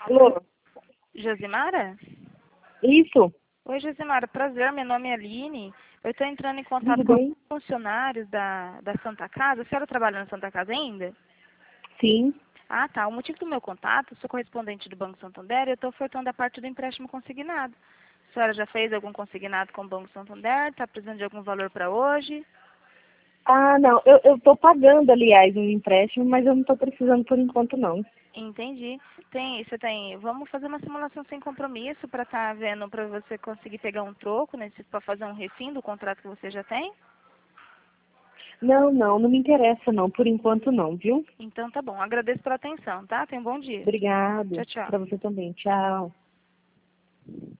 Alô? Josimara? Isso? Oi, Josimara, prazer, meu nome é Aline. Eu estou entrando em contato Tudo com os bem? funcionários da Santa Casa. A senhora trabalha na Santa Casa ainda? Sim. Ah, tá. O motivo do meu contato, sou correspondente do Banco Santander e eu estou ofertando a parte do empréstimo consignado. A senhora já fez algum consignado com o Banco Santander? Está precisando de algum valor para hoje? Ah, não. Eu tô pagando, aliás, um empréstimo, mas eu não tô precisando por enquanto, não. Entendi. Vamos fazer uma simulação sem compromisso para estar vendo, para você conseguir pegar um troco, né, para fazer um refim do contrato que você já tem? Não, não. Não me interessa, não. Por enquanto, não, viu? Então tá bom. Agradeço pela atenção, tá? Tenha um bom dia. Obrigado. Tchau, tchau. Pra você também. Tchau.